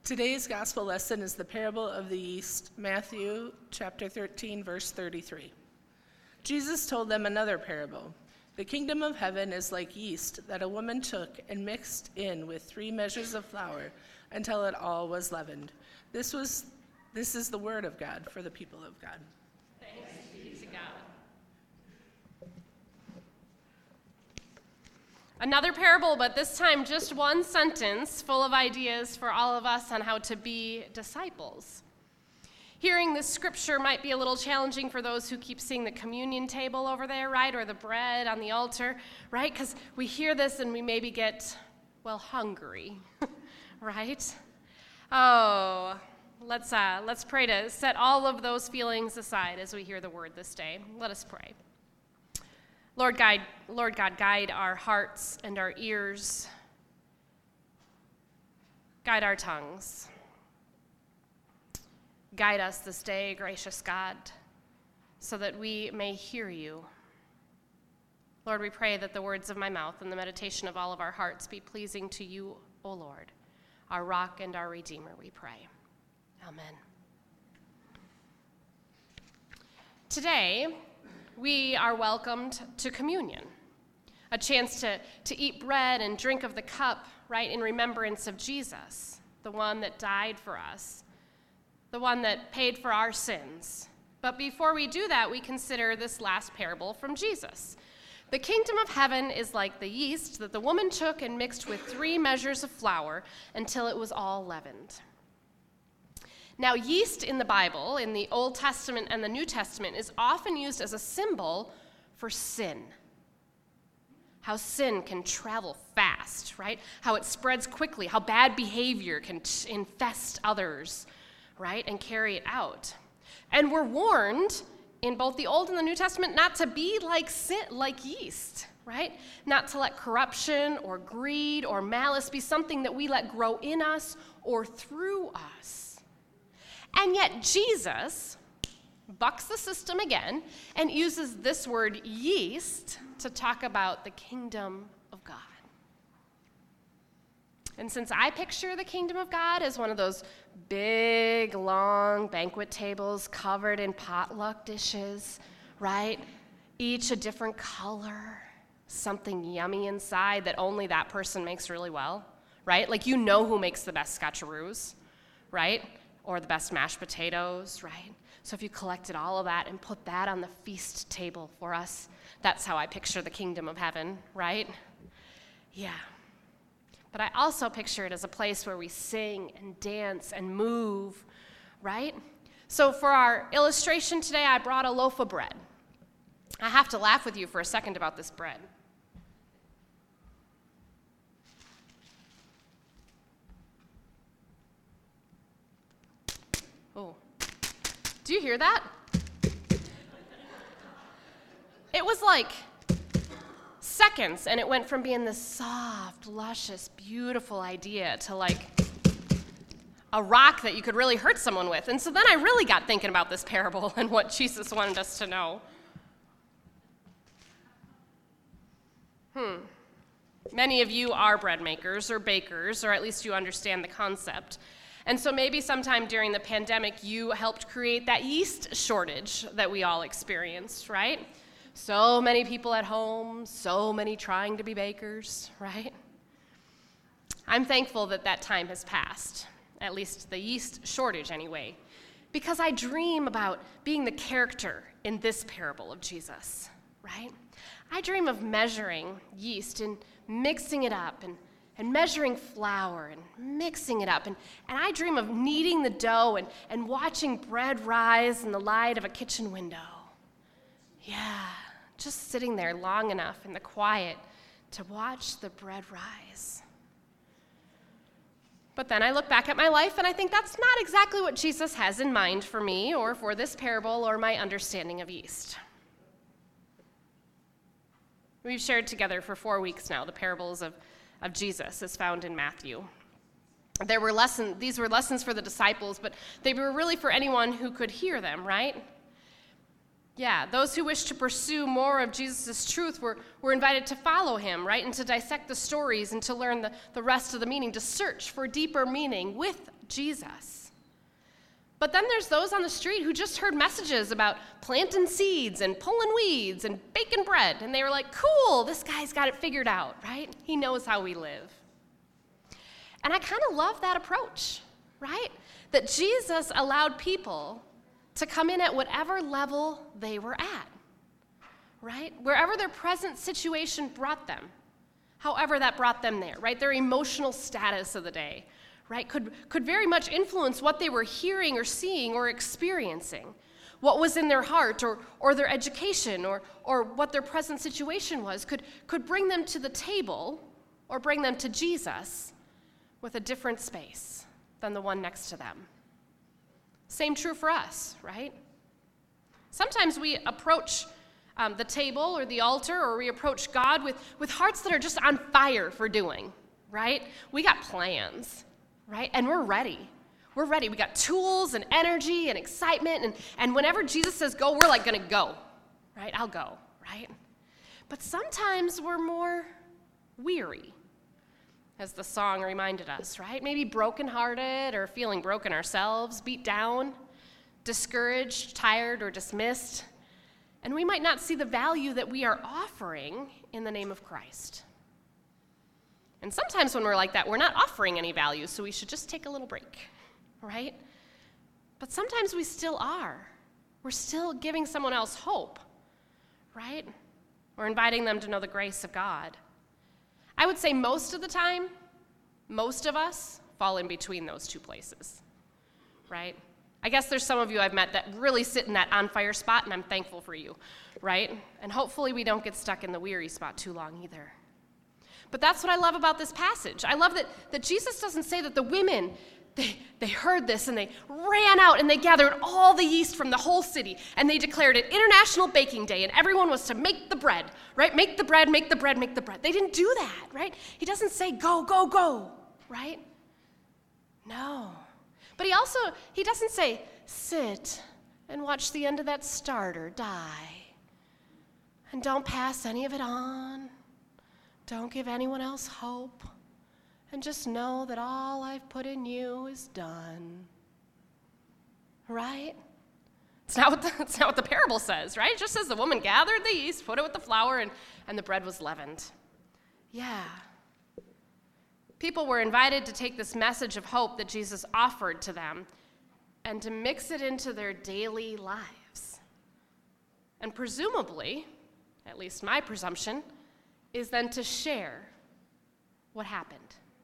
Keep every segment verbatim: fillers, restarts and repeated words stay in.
Today's gospel lesson is the parable of the yeast, Matthew chapter thirteen, verse thirty-three. Jesus told them another parable. The kingdom of heaven is like yeast that a woman took and mixed in with three measures of flour until it all was leavened. This was, this is the word of God for the people of God. Thanks be to God. Another parable, but this time just one sentence full of ideas for all of us on how to be disciples. Hearing this scripture might be a little challenging for those who keep seeing the communion table over there, right, or the bread on the altar, right? Because we hear this and we maybe get, well, hungry, right? Oh, let's uh, let's pray to set all of those feelings aside as we hear the word this day. Let us pray. Lord, guide, Lord God, guide our hearts and our ears. Guide our tongues. Guide us this day, gracious God, so that we may hear you. Lord, we pray that the words of my mouth and the meditation of all of our hearts be pleasing to you, O Lord, our rock and our redeemer, we pray. Amen. Today, we are welcomed to communion, a chance to, to eat bread and drink of the cup, right, in remembrance of Jesus, the one that died for us, the one that paid for our sins. But before we do that, we consider this last parable from Jesus. The kingdom of heaven is like the yeast that the woman took and mixed with three measures of flour until it was all leavened. Now, yeast in the Bible, in the Old Testament and the New Testament, is often used as a symbol for sin. How sin can travel fast, right? How it spreads quickly, how bad behavior can t- infest others, right, and carry it out. And we're warned in both the Old and the New Testament not to be like sin, like yeast, right? Not to let corruption or greed or malice be something that we let grow in us or through us. And yet Jesus bucks the system again and uses this word yeast to talk about the kingdom of God. And since I picture the kingdom of God as one of those big, long banquet tables covered in potluck dishes, right? Each a different color, something yummy inside that only that person makes really well, right? Like you know who makes the best scotcheroos, right? Or the best mashed potatoes, right? So if you collected all of that and put that on the feast table for us, that's how I picture the kingdom of heaven, right? Yeah. But I also picture it as a place where we sing and dance and move, right? So for our illustration today, I brought a loaf of bread. I have to laugh with you for a second about this bread. Oh, do you hear that? It was like seconds, and it went from being this soft, luscious, beautiful idea to like a rock that you could really hurt someone with. And so then I really got thinking about this parable and what Jesus wanted us to know. Hmm. Many of you are bread makers or bakers, or at least you understand the concept. And so maybe sometime during the pandemic, you helped create that yeast shortage that we all experienced, right? So many people at home, so many trying to be bakers, right? I'm thankful that that time has passed, at least the yeast shortage anyway, because I dream about being the character in this parable of Jesus, right? I dream of measuring yeast and mixing it up and and measuring flour and mixing it up. And, and I dream of kneading the dough and, and watching bread rise in the light of a kitchen window. Yeah, just sitting there long enough in the quiet to watch the bread rise. But then I look back at my life and I think that's not exactly what Jesus has in mind for me or for this parable or my understanding of yeast. We've shared together for four weeks now the parables of of Jesus as found in Matthew. There were lessons, these were lessons for the disciples, but they were really for anyone who could hear them, right? Yeah, those who wished to pursue more of Jesus' truth were, were invited to follow him, right? And to dissect the stories and to learn the, the rest of the meaning, to search for deeper meaning with Jesus. But then there's those on the street who just heard messages about planting seeds and pulling weeds and baking bread, and they were like, cool, this guy's got it figured out, right? He knows how we live. And I kind of love that approach, right? That Jesus allowed people to come in at whatever level they were at, right? Wherever their present situation brought them, however that brought them there, right? Their emotional status of the day, right, could, could very much influence what they were hearing or seeing or experiencing, what was in their heart or, or their education or, or what their present situation was, could, could bring them to the table or bring them to Jesus with a different space than the one next to them. Same true for us, right? Sometimes we approach um, the table or the altar, or we approach God with, with hearts that are just on fire for doing, right? We got plans. Right? And we're ready. We're ready. We got tools and energy and excitement. And, and whenever Jesus says go, we're like going to go. Right? I'll go. Right? But sometimes we're more weary, as the song reminded us, right? Maybe brokenhearted or feeling broken ourselves, beat down, discouraged, tired, or dismissed. And we might not see the value that we are offering in the name of Christ. And sometimes when we're like that, we're not offering any value, so we should just take a little break, right? But sometimes we still are. We're still giving someone else hope, right? We're inviting them to know the grace of God. I would say most of the time, most of us fall in between those two places, right? I guess there's some of you I've met that really sit in that on-fire spot, and I'm thankful for you, right? And hopefully we don't get stuck in the weary spot too long either. But that's what I love about this passage. I love that, that Jesus doesn't say that the women, they, they heard this and they ran out and they gathered all the yeast from the whole city and they declared it International Baking Day and everyone was to make the bread, right? Make the bread, make the bread, make the bread. They didn't do that, right? He doesn't say go, go, go, right? No. But he also, he doesn't say sit and watch the end of that starter die and don't pass any of it on. Don't give anyone else hope, and just know that all I've put in you is done. Right? It's not what the, it's not what the parable says, right? It just says the woman gathered the yeast, put it with the flour, and, and the bread was leavened. Yeah. People were invited to take this message of hope that Jesus offered to them and to mix it into their daily lives. And presumably, at least my presumption, is then to share what happened.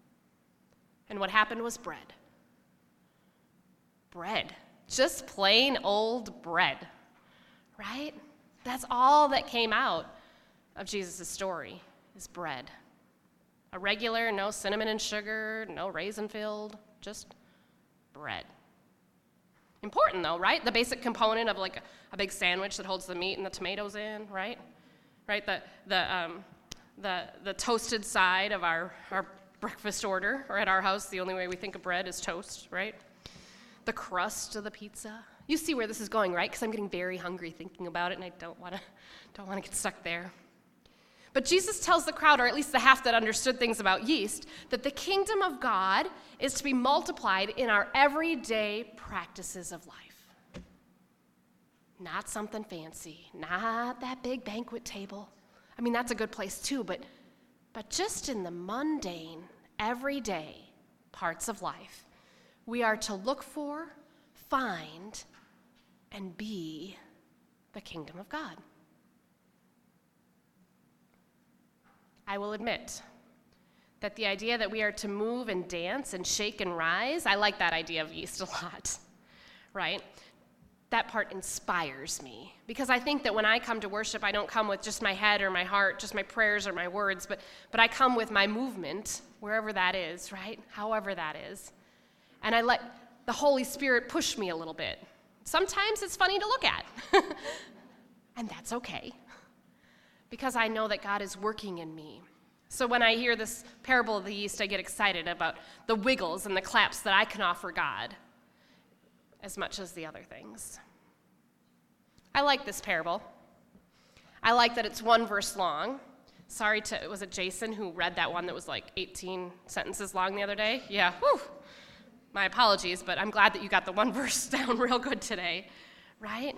And what happened was bread. Bread. Just plain old bread, right? That's all that came out of Jesus' story, is bread. A regular, no cinnamon and sugar, no raisin filled, just bread. Important though, right? The basic component of like a, a big sandwich that holds the meat and the tomatoes in, right? Right, the, the, um, The, the toasted side of our, our breakfast order, or at our house, the only way we think of bread is toast, right? The crust of the pizza. You see where this is going, right? Because I'm getting very hungry thinking about it, and I don't want to don't want to get stuck there. But Jesus tells the crowd, or at least the half that understood things about yeast, that the kingdom of God is to be multiplied in our everyday practices of life. Not something fancy, not that big banquet table. I mean, that's a good place too, but, but just in the mundane, everyday parts of life, we are to look for, find, and be the kingdom of God. I will admit that the idea that we are to move and dance and shake and rise, I like that idea of yeast a lot, right? That part inspires me, because I think that when I come to worship, I don't come with just my head or my heart, just my prayers or my words, but, but I come with my movement, wherever that is, right? However that is. And I let the Holy Spirit push me a little bit. Sometimes it's funny to look at, and that's okay, because I know that God is working in me. So when I hear this parable of the yeast, I get excited about the wiggles and the claps that I can offer God, as much as the other things. I like this parable. I like that it's one verse long. Sorry to, was it Jason who read that one that was like eighteen sentences long the other day? Yeah, whew. My apologies, but I'm glad that you got the one verse down real good today, right?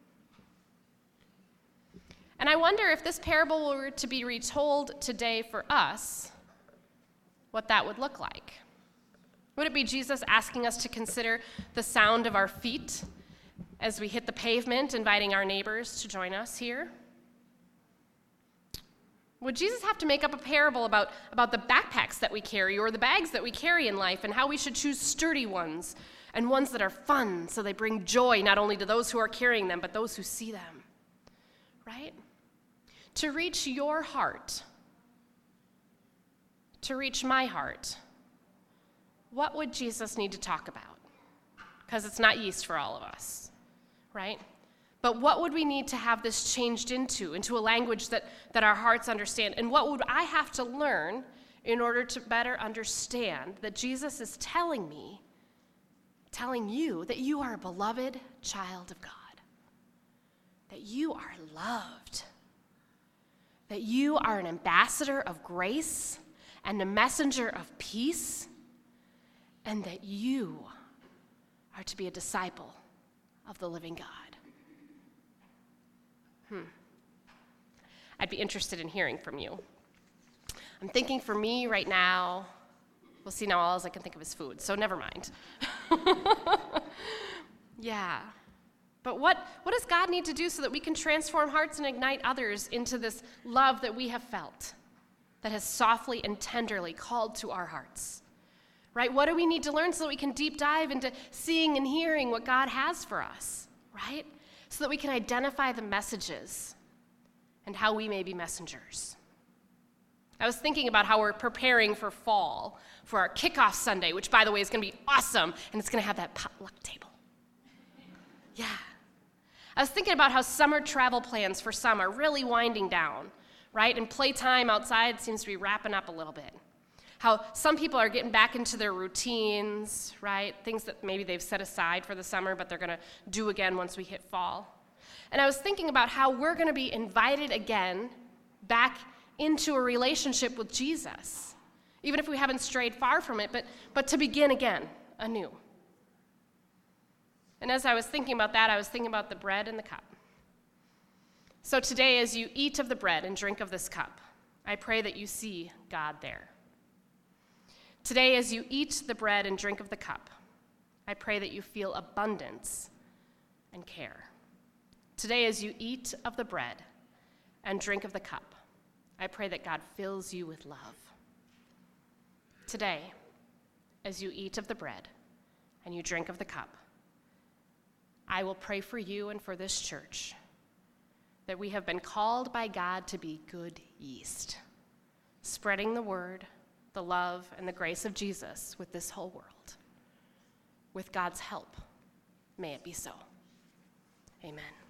And I wonder if this parable were to be retold today for us, what that would look like. Would it be Jesus asking us to consider the sound of our feet as we hit the pavement, inviting our neighbors to join us here? Would Jesus have to make up a parable about, about the backpacks that we carry or the bags that we carry in life and how we should choose sturdy ones and ones that are fun so they bring joy not only to those who are carrying them, but those who see them, right? To reach your heart, to reach my heart, what would Jesus need to talk about? Because it's not yeast for all of us, right? But what would we need to have this changed into, into a language that, that our hearts understand? And what would I have to learn in order to better understand that Jesus is telling me, telling you that you are a beloved child of God, that you are loved, that you are an ambassador of grace and a messenger of peace, and that you are to be a disciple of the living God. Hmm. I'd be interested in hearing from you. I'm thinking for me right now, we'll see now all I can think of is food, so never mind. Yeah. But what, what does God need to do so that we can transform hearts and ignite others into this love that we have felt, that has softly and tenderly called to our hearts? Right? What do we need to learn so that we can deep dive into seeing and hearing what God has for us, right? So that we can identify the messages and how we may be messengers. I was thinking about how we're preparing for fall, for our kickoff Sunday, which, by the way, is going to be awesome, and it's going to have that potluck table. Yeah. I was thinking about how summer travel plans for some are really winding down, right? And playtime outside seems to be wrapping up a little bit. How some people are getting back into their routines, right? Things that maybe they've set aside for the summer, but they're going to do again once we hit fall. And I was thinking about how we're going to be invited again back into a relationship with Jesus, even if we haven't strayed far from it, but, but to begin again, anew. And as I was thinking about that, I was thinking about the bread and the cup. So today, as you eat of the bread and drink of this cup, I pray that you see God there. Today, as you eat the bread and drink of the cup, I pray that you feel abundance and care. Today, as you eat of the bread and drink of the cup, I pray that God fills you with love. Today, as you eat of the bread and you drink of the cup, I will pray for you and for this church that we have been called by God to be good yeast, spreading the word, the love, and the grace of Jesus with this whole world. With God's help, may it be so. Amen.